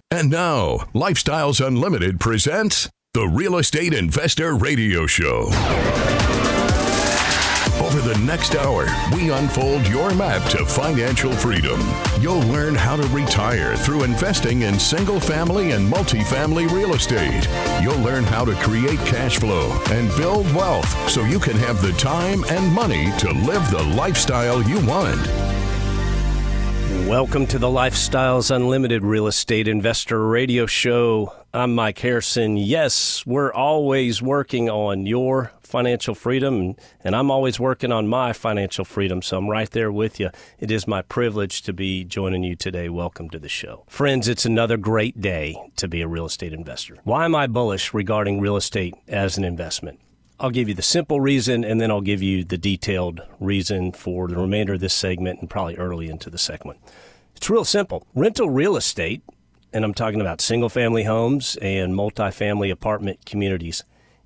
And now, Lifestyles Unlimited presents the Real Estate Investor Radio Show. Over the next hour, we unfold your map to financial freedom. You'll learn how to retire through investing in single-family and multifamily real estate. You'll learn how to create cash flow and build wealth so you can have the time and money to live the lifestyle you want. Welcome to the Lifestyles Unlimited Real Estate Investor Radio Show. I'm Mike Harrison. Yes, we're always working on your financial freedom, and I'm always working on my financial freedom, so I'm right there with you. It is my privilege to be joining you today. Welcome to the show. Friends, it's another great day to be a real estate investor. Why am I bullish regarding real estate as an investment? I'll give you the simple reason, and then I'll give you the detailed reason for the remainder of this segment and probably early into the second one. It's real simple. Rental real estate, and I'm talking about single-family homes and multifamily apartment communities,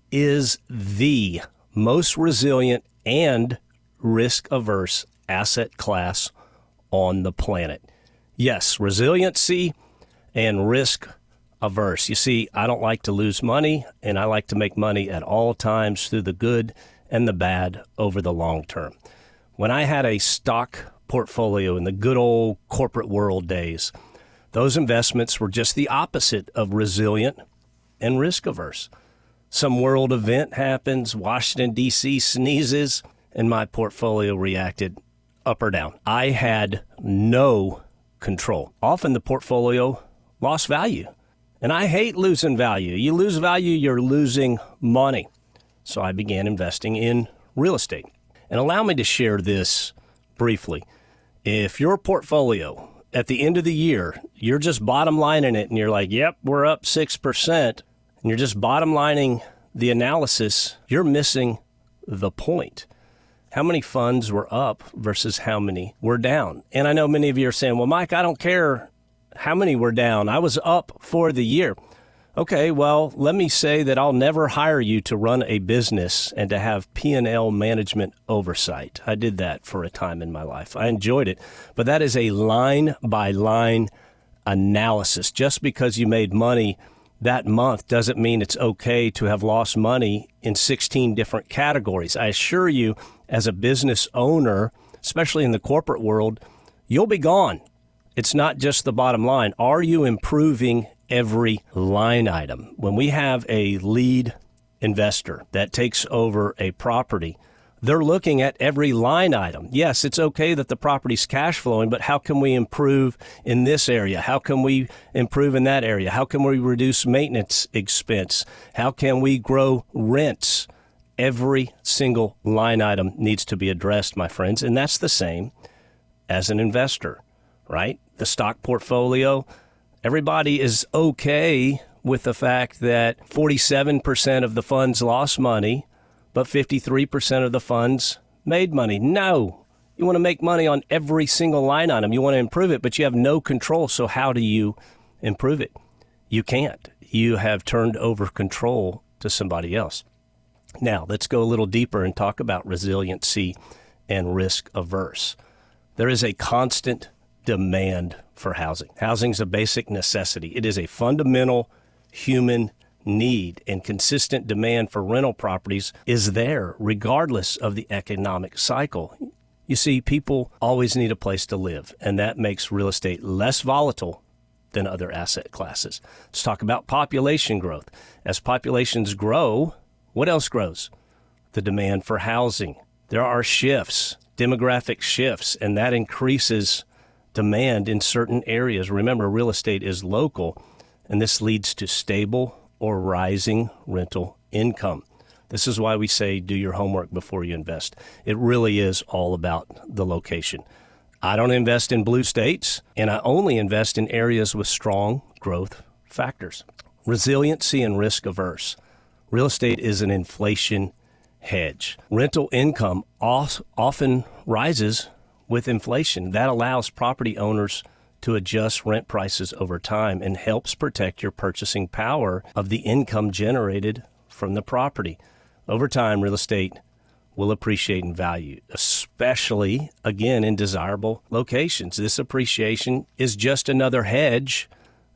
is the most resilient and risk-averse asset class on the planet. Yes, resiliency and risk-averse. You see, I don't like to lose money, and I like to make money at all times through the good and the bad over the long term. When I had a stock portfolio in the good old corporate world days, those investments were just the opposite of resilient and risk-averse. Some world event happens, Washington, D.C. sneezes, and my portfolio reacted up or down. I had no control. Often the portfolio lost value, and I hate losing value. You lose value, you're losing money. So I began investing in real estate. And allow me to share this briefly. If your portfolio at the end of the year, you're just bottom lining it and you're like, yep, we're up 6%, and you're just bottom lining the analysis, you're missing the point. How many funds were up versus how many were down? And I know many of you are saying, well, Mike, I don't care how many were down. I was up for the year. Okay, well, let me say that I'll never hire you to run a business and to have P&L management oversight. I did that for a time in my life. I enjoyed it, but that is a line-by-line analysis. Just because you made money that month doesn't mean it's okay to have lost money in 16 different categories. I assure you, as a business owner, especially in the corporate world, you'll be gone. It's not just the bottom line. Are you improving every line item? When we have a lead investor that takes over a property, they're looking at every line item. Yes, it's okay that the property's cash flowing, but how can we improve in this area? How can we improve in that area? How can we reduce maintenance expense? How can we grow rents? Every single line item needs to be addressed, my friends, and that's the same as an investor, right? The stock portfolio, everybody is okay with the fact that 47% of the funds lost money, but 53% of the funds made money. No, you want to make money on every single line item. You want to improve it, but you have no control. So how do you improve it? You can't. You have turned over control to somebody else. Now, let's go a little deeper and talk about resiliency and risk averse. There is a constant demand for housing. Housing is a basic necessity. It is a fundamental human need, and consistent demand for rental properties is there regardless of the economic cycle. You see, people always need a place to live, and that makes real estate less volatile than other asset classes. Let's talk about population growth. As populations grow, what else grows? The demand for housing. There are shifts, demographic shifts, and that increases demand in certain areas. Remember, real estate is local, and this leads to stable or rising rental income. This is why we say do your homework before you invest. It really is all about the location. I don't invest in blue states, and I only invest in areas with strong growth factors. Resiliency and risk averse. Real estate is an inflation hedge. Rental income often rises with inflation. That allows property owners to adjust rent prices over time and helps protect your purchasing power of the income generated from the property. Over time, real estate will appreciate in value, especially, again, in desirable locations. This appreciation is just another hedge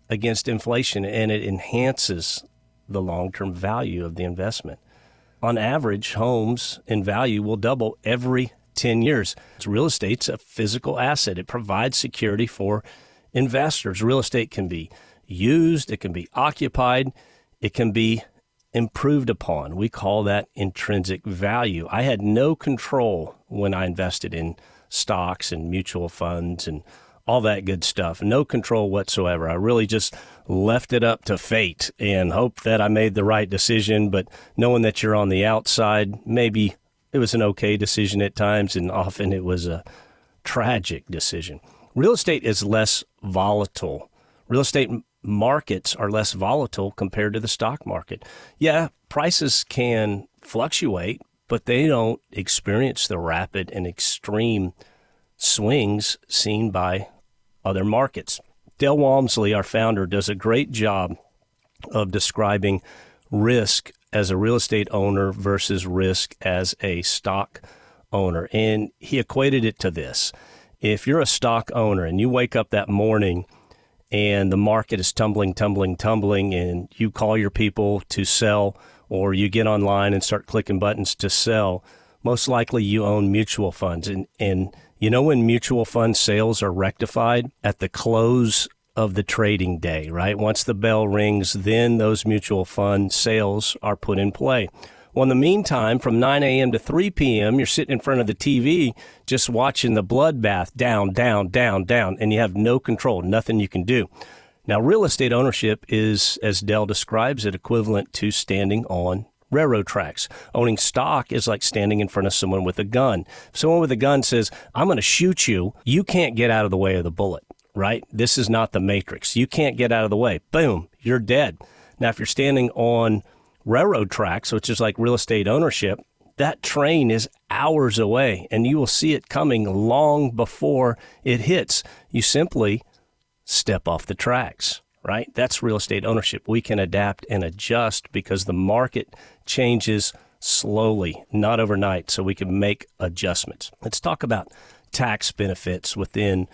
against inflation, and it enhances the long-term value of the investment. On average, homes in value will double every 10 years. Real estate's a physical asset. It provides security for investors. Real estate can be used, it can be occupied, it can be improved upon. We call that intrinsic value. I had no control when I invested in stocks and mutual funds and all that good stuff. No control whatsoever. I really just left it up to fate and hoped that I made the right decision. But knowing that you're on the outside, maybe it was an okay decision at times, and often it was a tragic decision. Real estate is less volatile. Real estate markets are less volatile compared to the stock market. Yeah, prices can fluctuate, but they don't experience the rapid and extreme swings seen by other markets. Dale Walmsley, our founder, does a great job of describing risk as a real estate owner versus risk as a stock owner. And he equated it to this. If you're a stock owner and you wake up that morning and the market is tumbling, and you call your people to sell, or you get online and start clicking buttons to sell, most likely you own mutual funds. And you know when mutual fund sales are rectified? At the close of the trading day, right? Once the bell rings, then those mutual fund sales are put in play. Well, in the meantime, from 9 a.m. to 3 p.m., you're sitting in front of the TV just watching the bloodbath down, and you have no control, nothing you can do. Now, real estate ownership is, as Dell describes it, equivalent to standing on railroad tracks. Owning stock is like standing in front of someone with a gun. If someone with a gun says, I'm going to shoot you, you can't get out of the way of the bullet, right? This is not the Matrix. You can't get out of the way. Boom, you're dead. Now, if you're standing on railroad tracks, which is like real estate ownership, that train is hours away, and you will see it coming long before it hits. You simply step off the tracks, right? That's real estate ownership. We can adapt and adjust because the market changes slowly, not overnight, so we can make adjustments. Let's talk about tax benefits within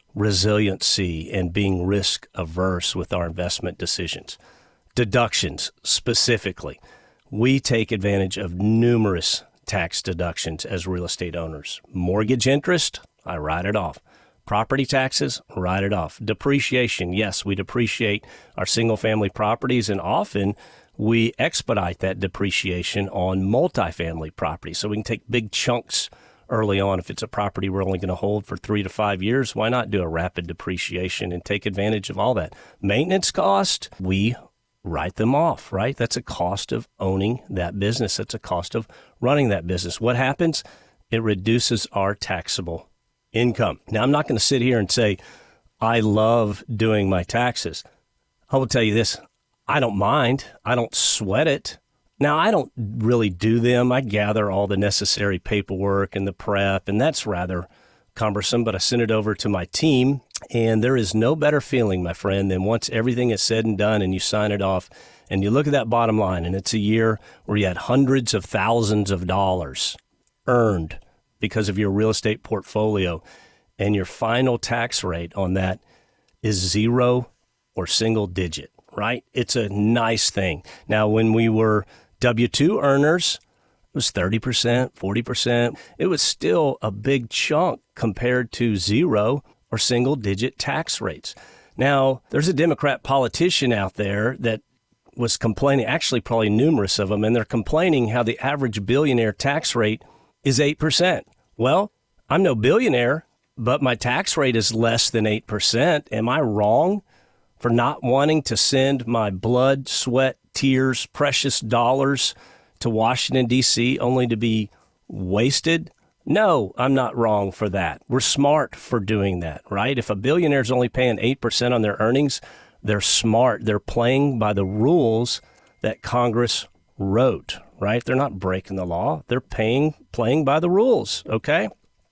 resiliency and being risk averse with our investment decisions. Deductions specifically. We take advantage of numerous tax deductions as real estate owners. Mortgage interest, I write it off. Property taxes, write it off. Depreciation, yes, we depreciate our single-family properties, and often we expedite that depreciation on multifamily properties. So we can take big chunks early on. If it's a property we're only going to hold for 3 to 5 years, why not do a rapid depreciation and take advantage of all that? Maintenance cost, we write them off, right? That's a cost of owning that business. That's a cost of running that business. What happens? It reduces our taxable income. Now, I'm not going to sit here and say, I love doing my taxes. I will tell you this, I don't mind. I don't sweat it. Now, I don't really do them. I gather all the necessary paperwork and the prep, and that's rather cumbersome, but I send it over to my team, and there is no better feeling, my friend, than once everything is said and done and you sign it off and you look at that bottom line, and it's a year where you had hundreds of thousands of dollars earned because of your real estate portfolio, and your final tax rate on that is 0 or single digit, right? It's a nice thing. Now, when we were W-2 earners, it was 30%, 40%. It was still a big chunk compared to 0 or single digit tax rates. Now, there's a Democrat politician out there that was complaining, actually probably numerous of them, and they're complaining how the average billionaire tax rate is 8%. Well, I'm no billionaire, but my tax rate is less than 8%. Am I wrong for not wanting to send my blood, sweat, tears, precious dollars to Washington, D.C., only to be wasted? No, I'm not wrong for that. We're smart for doing that, right? If a billionaire is only paying 8% on their earnings, they're smart. They're playing by the rules that Congress wrote, right? They're not breaking the law. They're playing by the rules, okay?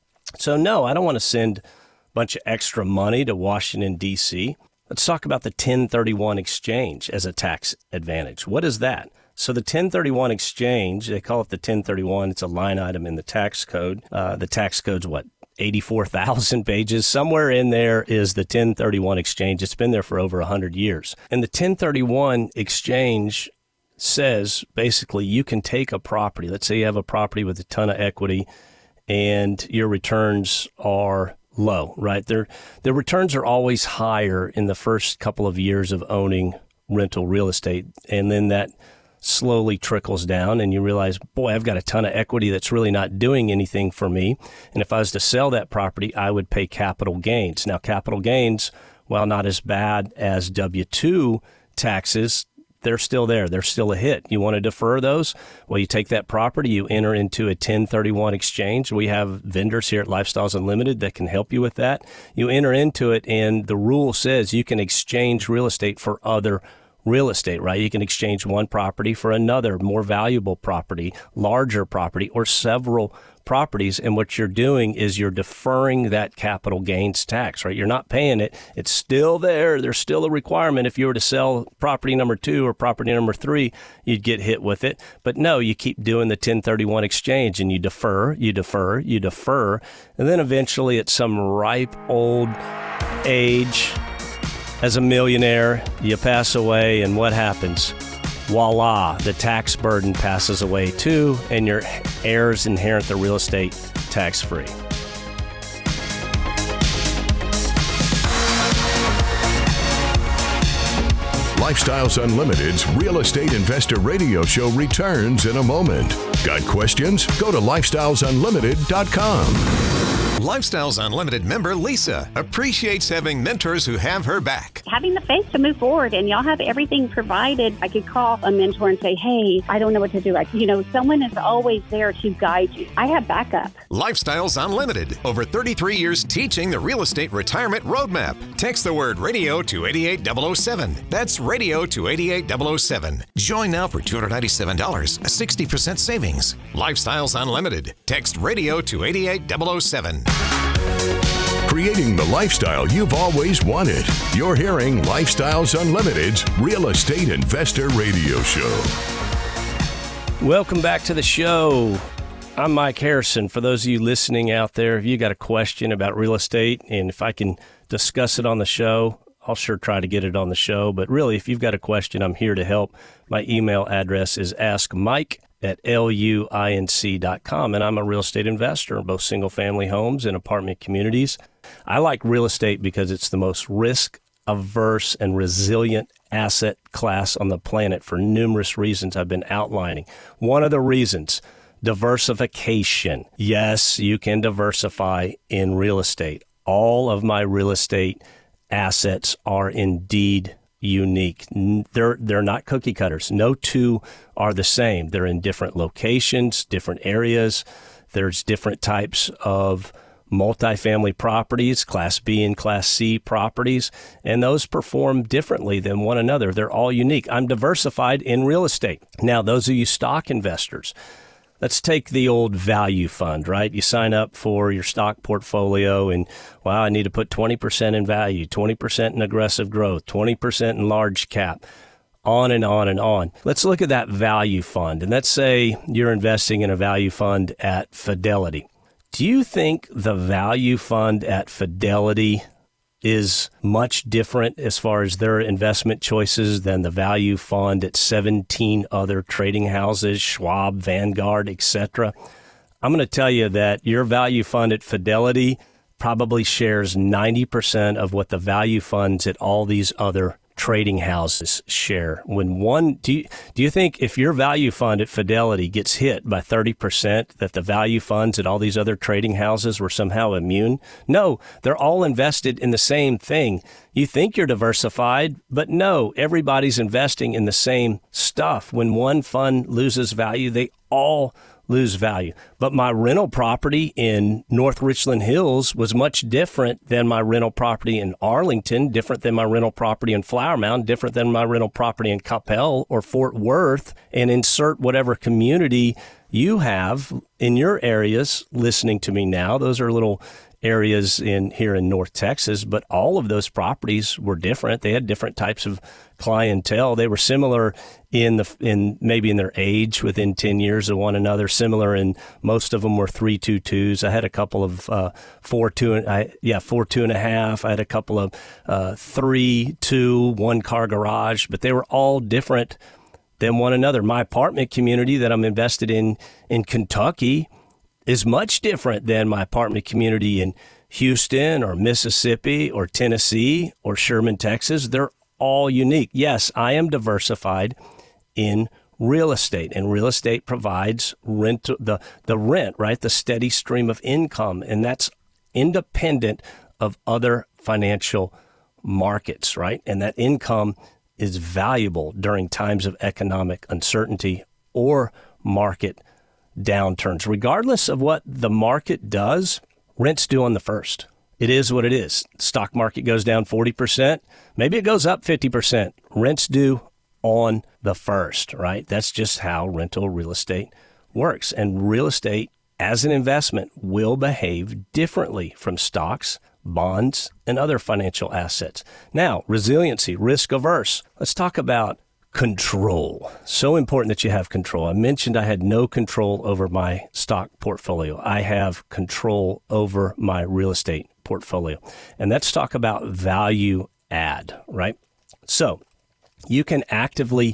So no, I don't want to send a bunch of extra money to Washington, D.C. Let's talk about the 1031 exchange as a tax advantage. What is that? So the 1031 exchange, they call it the 1031. It's a line item in the tax code. The tax code's what? 84,000 pages. Somewhere in there is the 1031 exchange. It's been there for over 100 years. And the 1031 exchange says basically you can take a property. Let's say you have a property with a ton of equity and your returns are low, right? The returns are always higher in the first couple of years of owning rental real estate. And then that slowly trickles down and you realize, boy, I've got a ton of equity that's really not doing anything for me. And if I was to sell that property, I would pay capital gains. Now, capital gains, while not as bad as W-2 taxes, they're still there. They're still a hit. You want to defer those? Well, you take that property, you enter into a 1031 exchange. We have vendors here at Lifestyles Unlimited that can help you with that. You enter into it, and the rule says you can exchange real estate for other real estate, right? You can exchange one property for another, more valuable property, larger property, or several properties. And what you're doing is you're deferring that capital gains tax, right? You're not paying it. It's still there. There's still a requirement. If you were to sell property number 2 or property number 3, you'd get hit with it. But no, you keep doing the 1031 exchange and you defer. And then eventually at some ripe old age, as a millionaire, you pass away, and what happens? Voila, the tax burden passes away too, and your heirs inherit the real estate tax-free. Lifestyles Unlimited's Real Estate Investor Radio Show returns in a moment. Got questions? Go to lifestylesunlimited.com. Lifestyles Unlimited member Lisa appreciates having mentors who have her back. Having the faith to move forward, and y'all have everything provided. I could call a mentor and say, hey, I don't know what to do. Someone is always there to guide you. I have backup. Lifestyles Unlimited. Over 33 years teaching the real estate retirement roadmap. Text the word radio to 88007. That's radio to 88007. Join now for $297, a 60% savings. Lifestyles Unlimited. Text radio to 88007. Creating the lifestyle you've always wanted. You're hearing Lifestyles Unlimited's Real Estate Investor Radio Show. Welcome back to the show. I'm Mike Harrison. For those of you listening out there, if you got a question about real estate, and if I can discuss it on the show, I'll sure try to get it on the show. But really, if you've got a question, I'm here to help. My email address is askmike@luinc.com, and I'm a real estate investor in both single-family homes and apartment communities. I like real estate because it's the most risk-averse and resilient asset class on the planet for numerous reasons I've been outlining. One of the reasons, diversification. Yes, you can diversify in real estate. All of my real estate assets are indeed unique. They're not cookie cutters. No two are the same. They're in different locations, different areas. There's different types of multifamily properties, Class B and Class C properties, and those perform differently than one another. They're all unique. I'm diversified in real estate. Now, those of you stock investors, let's take the old value fund, right? You sign up for your stock portfolio and, wow, I need to put 20% in value, 20% in aggressive growth, 20% in large cap, on and on and on. Let's look at that value fund. And let's say you're investing in a value fund at Fidelity. Do you think the value fund at Fidelity is much different as far as their investment choices than the value fund at 17 other trading houses, Schwab, Vanguard, etc.? I'm going to tell you that your value fund at Fidelity probably shares 90% of what the value funds at all these other trading houses share. Do you think if your value fund at Fidelity gets hit by 30%, that the value funds at all these other trading houses were somehow immune? No, they're all invested in the same thing. You think you're diversified, but no, everybody's investing in the same stuff. When one fund loses value, they all lose value. But my rental property in North Richland Hills was much different than my rental property in Arlington, different than my rental property in Flower Mound, different than my rental property in Coppell or Fort Worth, and insert whatever community you have in your areas listening to me now. Those are little areas here in North Texas, but all of those properties were different. They had different types of clientele. They were similar in maybe in their age, within 10 years of one another. Similar in most of them were 3.22s. I had a couple of 4.2.5. I had a couple of 3.2, one car garage, but they were all different than one another. My apartment community that I'm invested in Kentucky is much different than my apartment community in Houston or Mississippi or Tennessee or Sherman, Texas. They're all unique. Yes, I am diversified in real estate, and real estate provides rent, the rent, right? The steady stream of income, and that's independent of other financial markets, right? And that income is valuable during times of economic uncertainty or market downturns. Regardless of what the market does, rent's due on the first. It is what it is. Stock market goes down 40%. Maybe it goes up 50%. Rent's due on the first, right? That's just how rental real estate works. And real estate as an investment will behave differently from stocks, bonds, and other financial assets. Now, resiliency, risk averse. Let's talk about control. So important that you have control. I mentioned I had no control over my stock portfolio. I have control over my real estate portfolio. And let's talk about value add, right? So you can actively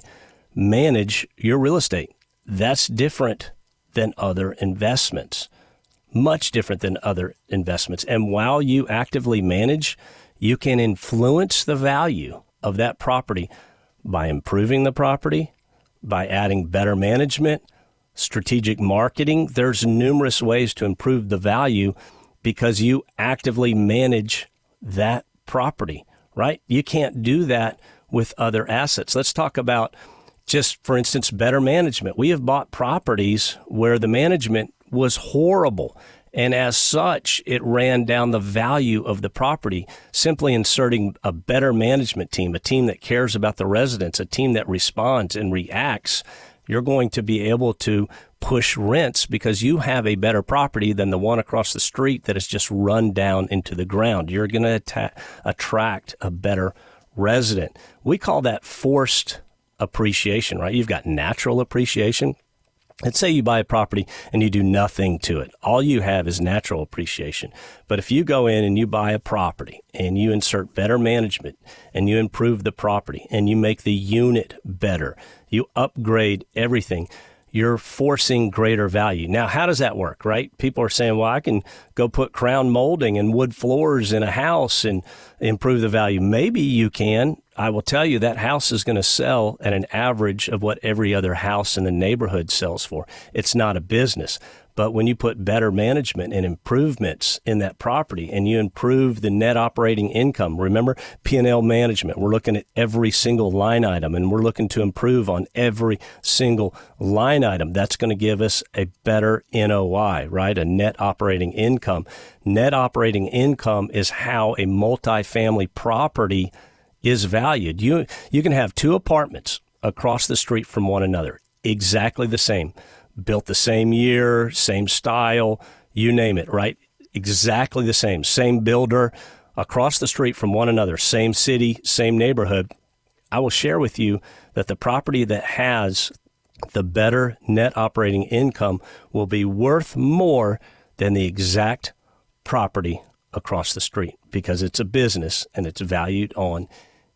manage your real estate. That's different than other investments, much different than other investments. And while you actively manage, you can influence the value of that property by improving the property, by adding better management, strategic marketing. There's numerous ways to improve the value because you actively manage that property, right? You can't do that with other assets. Let's talk about just, for instance, better management. We have bought properties where the management was horrible, and as such, it ran down the value of the property. Simply inserting a better management team, a team that cares about the residents, a team that responds and reacts, you're going to be able to push rents because you have a better property than the one across the street that is just run down into the ground. You're going to attract a better resident. We call that forced appreciation, right? You've got natural appreciation. Let's say you buy a property and you do nothing to it. All you have is natural appreciation. But if you go in and you buy a property and you insert better management and you improve the property and you make the unit better, you upgrade everything, you're forcing greater value. Now, how does that work, right? People are saying, well, I can go put crown molding and wood floors in a house and improve the value. Maybe you can. I will tell you that house is going to sell at an average of what every other house in the neighborhood sells for. It's not a business. But when you put better management and improvements in that property and you improve the net operating income, remember P&L management, we're looking at every single line item and we're looking to improve on every single line item. That's going to give us a better NOI, right? A net operating income. Net operating income is how a multifamily property is valued. You can have two apartments across the street from one another, exactly the same, built the same year, same style, you name it, right? Exactly the same builder, across the street from one another, same city, same neighborhood. I will share with you that the property that has the better net operating income will be worth more than the exact property across the street because it's a business and it's valued on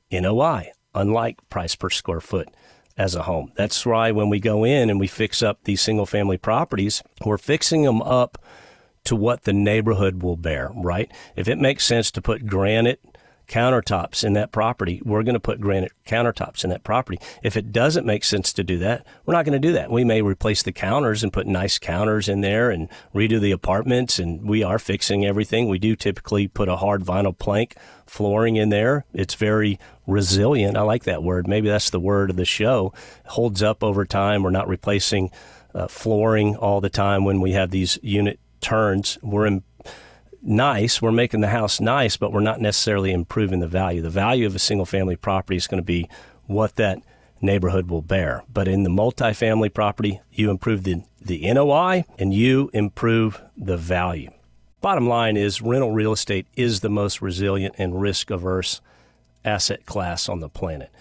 NOI, unlike price per square foot as a home. That's why when we go in and we fix up these single-family properties, we're fixing them up to what the neighborhood will bear, right? If it makes sense to put granite countertops in that property, we're going to put granite countertops in that property. If it doesn't make sense to do that, we're not going to do that. We may replace the counters and put nice counters in there and redo the apartments, and we are fixing everything. We do typically put a hard vinyl plank flooring in there. It's very resilient. I like that word. Maybe that's the word of the show. It holds up over time. We're not replacing flooring all the time when we have these unit turns. We're making the house nice, but we're not necessarily improving the value. The value of a single-family property is going to be what that neighborhood will bear. But in the multifamily property, you improve the NOI and you improve the value. Bottom line is rental real estate is the most resilient and risk-averse asset class on the planet.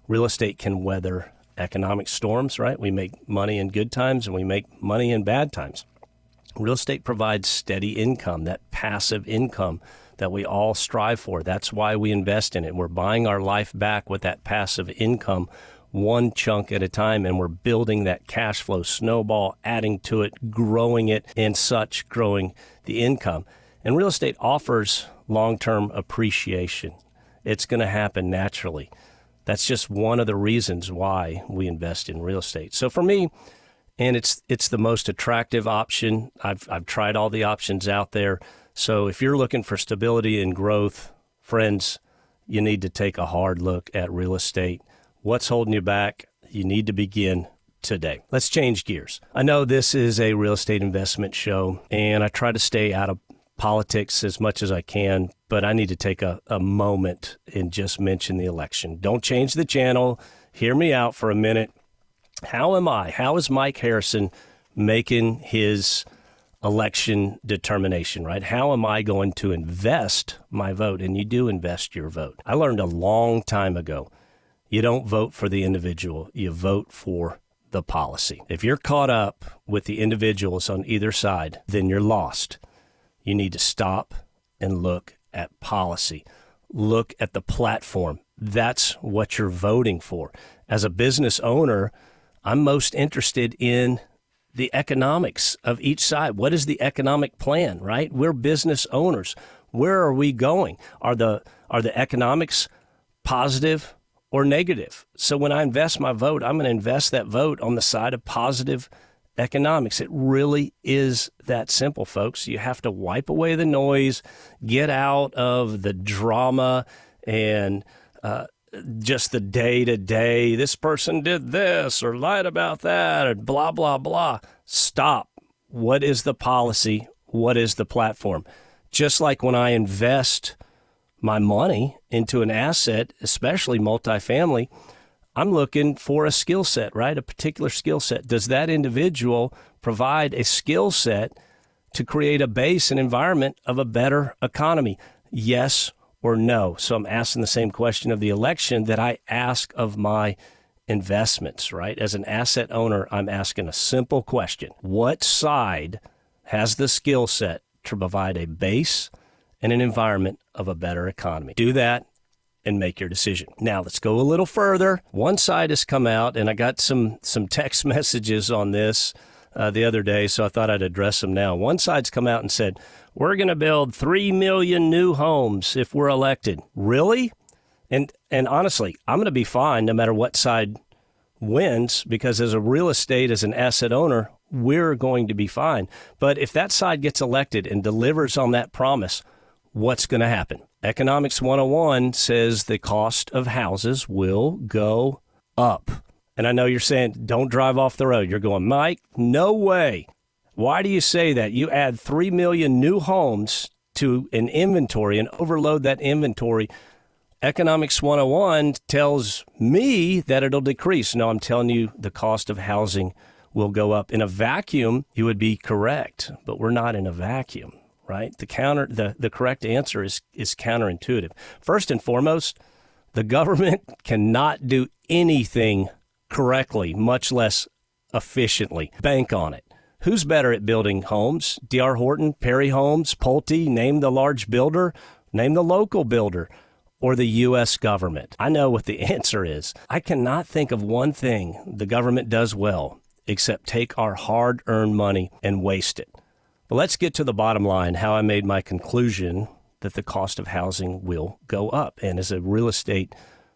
Real estate can weather economic storms, right? We make money in good times and we make money in bad times. Real estate provides steady income, that passive income that we all strive for. That's why we invest in it. We're buying our life back with that passive income, one chunk at a time, and we're building that cash flow snowball, adding to it, growing it, and such, growing the income. And real estate offers long-term appreciation. It's going to happen naturally. That's just one of the reasons why we invest in real estate. So for me, and it's the most attractive option. I've tried all the options out there. So if you're looking for stability and growth, friends, you need to take a hard look at real estate. What's holding you back? You need to begin today. Let's change gears. I know this is a real estate investment show, and I try to stay out of politics as much as I can, but I need to take a moment and just mention the election. Don't change the channel. Hear me out for a minute. How is Mike Harrison making his election determination, right? How am I going to invest my vote? And you do invest your vote. I learned a long time ago, you don't vote for the individual, you vote for the policy. If you're caught up with the individuals on either side, then you're lost. You need to stop and look at policy. Look at the platform. That's what you're voting for. As a business owner, I'm most interested in the economics of each side. What is the economic plan, right? We're business owners. Where are we going? Are the economics positive or negative? So when I invest my vote, I'm going to invest that vote on the side of positive economics. It really is that simple, folks. You have to wipe away the noise, get out of the drama and just the day-to-day, this person did this or lied about that or blah, blah, blah. Stop. What is the policy? What is the platform? Just like when I invest my money into an asset, especially multifamily, I'm looking for a skill set, right? A particular skill set. Does that individual provide a skill set to create a base and environment of a better economy? Yes or no? So I'm asking the same question of the election that I ask of my investments, right? As an asset owner, I'm asking a simple question. What side has the skill set to provide a base and an environment of a better economy? Do that and make your decision. Now, let's go a little further. One side has come out, and I got some text messages on this the other day, so I thought I'd address them now. One side's come out and said, we're going to build 3 million new homes if we're elected. Really? And honestly, I'm going to be fine no matter what side wins, because as a real estate, as an asset owner, we're going to be fine. But if that side gets elected and delivers on that promise, what's going to happen? Economics 101 says the cost of houses will go up. And I know you're saying, don't drive off the road. You're going, Mike, no way. Why do you say that? You add 3 million new homes to an inventory and overload that inventory. Economics 101 tells me that it'll decrease. No, I'm telling you the cost of housing will go up. In a vacuum, you would be correct, but we're not in a vacuum, right? The correct answer is counterintuitive. First and foremost, the government cannot do anything correctly, much less efficiently. Bank on it. Who's better at building homes? D.R. Horton, Perry Homes, Pulte, name the large builder, name the local builder, or the U.S. government? I know what the answer is. I cannot think of one thing the government does well except take our hard-earned money and waste it. But let's get to the bottom line, how I made my conclusion that the cost of housing will go up. And as a real estate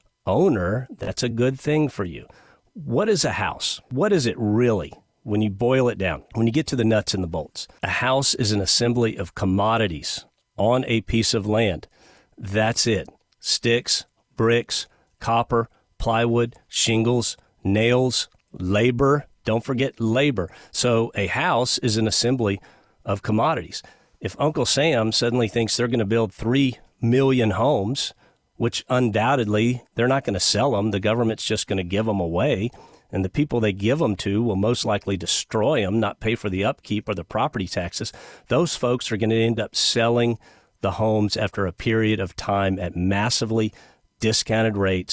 owner, that's a good thing for you. What is a house? What is it really? When you boil it down, when you get to the nuts and the bolts, a house is an assembly of commodities on a piece of land. That's it. Sticks, bricks, copper, plywood, shingles, nails, labor. Don't forget labor. So a house is an assembly of commodities. If Uncle Sam suddenly thinks they're going to build 3 million homes, which undoubtedly they're not going to sell them, the government's just going to give them away, and the people they give them to will most likely destroy them, not pay for the upkeep or the property taxes. Those folks are going to end up selling the homes after a period of time at massively discounted rates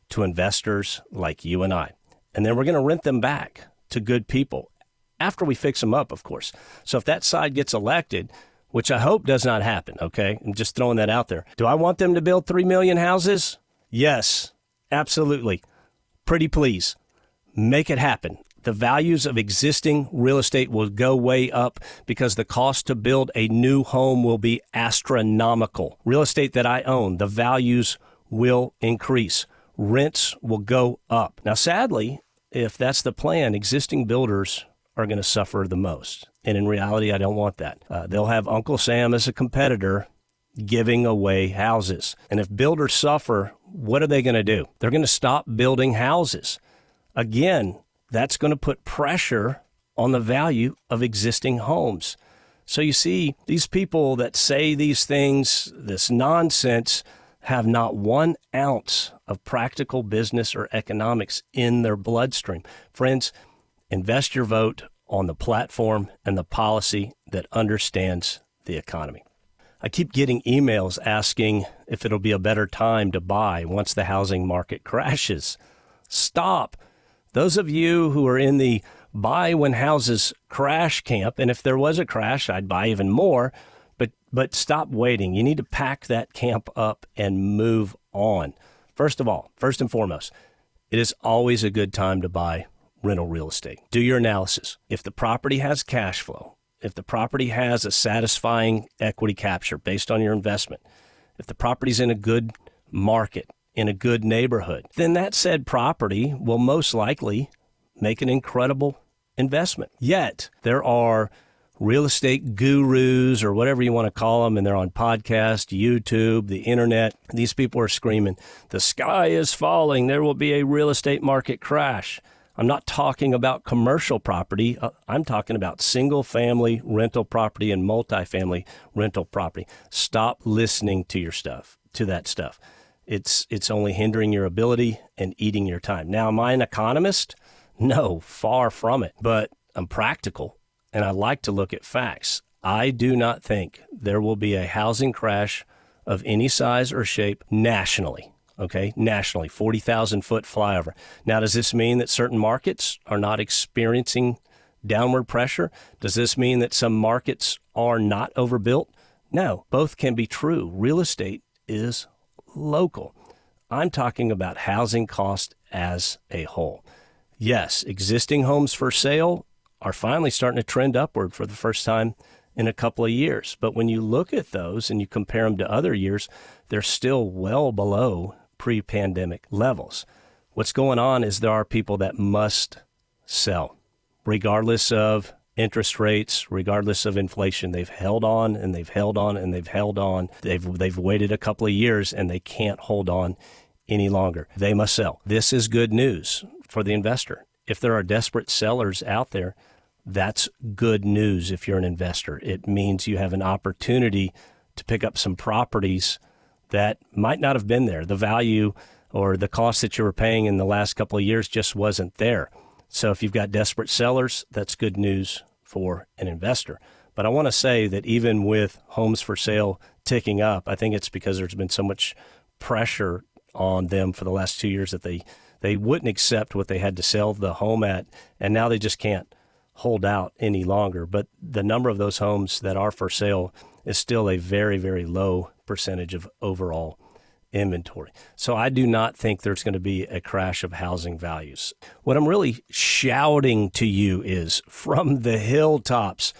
to investors like you and I. And then we're going to rent them back to good people after we fix them up, of course. So if that side gets elected, which I hope does not happen, okay? I'm just throwing that out there. Do I want them to build 3 million houses? Yes, absolutely. Pretty please. Make it happen. The values of existing real estate will go way up because the cost to build a new home will be astronomical. Real estate that I own, the values will increase. Rents will go up. Now, sadly, if that's the plan, existing builders are going to suffer the most. And in reality, I don't want that. They'll have Uncle Sam as a competitor giving away houses. And if builders suffer, what are they going to do? They're going to stop building houses. Again, that's going to put pressure on the value of existing homes. So you see, these people that say these things, this nonsense, have not 1 ounce of practical business or economics in their bloodstream. Friends, invest your vote on the platform and the policy that understands the economy. I keep getting emails asking if it'll be a better time to buy once the housing market crashes. Stop. Those of you who are in the buy when houses crash camp, and if there was a crash, I'd buy even more, but stop waiting. You need to pack that camp up and move on. First of all, first and foremost, it is always a good time to buy rental real estate. Do your analysis. If the property has cash flow, if the property has a satisfying equity capture based on your investment, if the property's in a good market, in a good neighborhood, then that said property will most likely make an incredible investment. Yet, there are real estate gurus or whatever you want to call them, and they're on podcasts, YouTube, the internet. These people are screaming, the sky is falling, there will be a real estate market crash. I'm not talking about commercial property. I'm talking about single-family rental property and multifamily rental property. Stop listening to that stuff. It's only hindering your ability and eating your time. Now, am I an economist? No, far from it. But I'm practical, and I like to look at facts. I do not think there will be a housing crash of any size or shape nationally. Okay, nationally, 40,000-foot flyover. Now, does this mean that certain markets are not experiencing downward pressure? Does this mean that some markets are not overbuilt? No, both can be true. Real estate is local. I'm talking about housing cost as a whole. Yes, existing homes for sale are finally starting to trend upward for the first time in a couple of years. But when you look at those and you compare them to other years, they're still well below pre-pandemic levels. What's going on is there are people that must sell, regardless of interest rates, regardless of inflation. They've held on and they've held on and they've held on. They've waited a couple of years and they can't hold on any longer. They must sell. This is good news for the investor. If there are desperate sellers out there, that's good news if you're an investor. It means you have an opportunity to pick up some properties that might not have been there. The value or the cost that you were paying in the last couple of years just wasn't there. So if you've got desperate sellers, that's good news for an investor. But I want to say that even with homes for sale ticking up, I think it's because there's been so much pressure on them for the last 2 years that they wouldn't accept what they had to sell the home at, and now they just can't hold out any longer. But the number of those homes that are for sale is still a very, very low percentage of overall inventory. So I do not think there's going to be a crash of housing values. What I'm really shouting to you is from the hilltops,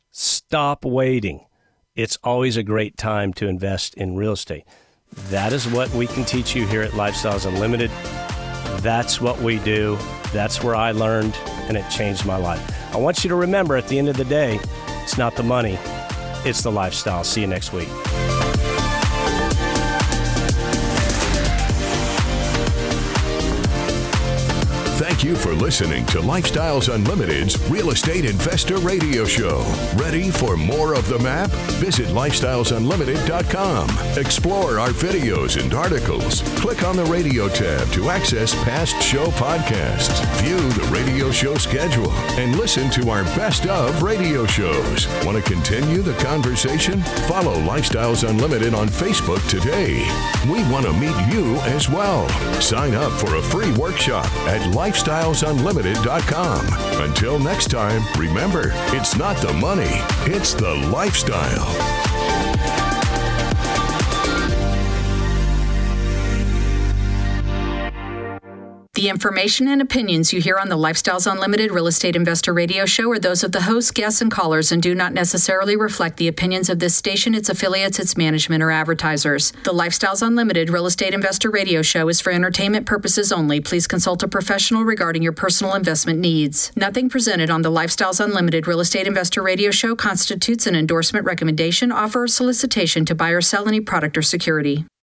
stop waiting. It's always a great time to invest in real estate. That is what we can teach you here at Lifestyles Unlimited. That's what we do. That's where I learned, and it changed my life. I want you to remember at the end of the day, it's not the money, it's the lifestyle. See you next week. Thank you for listening to Lifestyles Unlimited's Real Estate Investor Radio Show. Ready for more of the map? Visit lifestylesunlimited.com. Explore our videos and articles. Click on the radio tab to access past show podcasts. View the radio show schedule and listen to our best of radio shows. Want to continue the conversation? Follow Lifestyles Unlimited on Facebook today. We want to meet you as well. Sign up for a free workshop at lifestylesunlimited.com. Until next time, remember, it's not the money, it's the lifestyle. The information and opinions you hear on the Lifestyles Unlimited Real Estate Investor Radio Show are those of the hosts, guests, and callers and do not necessarily reflect the opinions of this station, its affiliates, its management, or advertisers. The Lifestyles Unlimited Real Estate Investor Radio Show is for entertainment purposes only. Please consult a professional regarding your personal investment needs. Nothing presented on the Lifestyles Unlimited Real Estate Investor Radio Show constitutes an endorsement, recommendation, offer, or solicitation to buy or sell any product or security.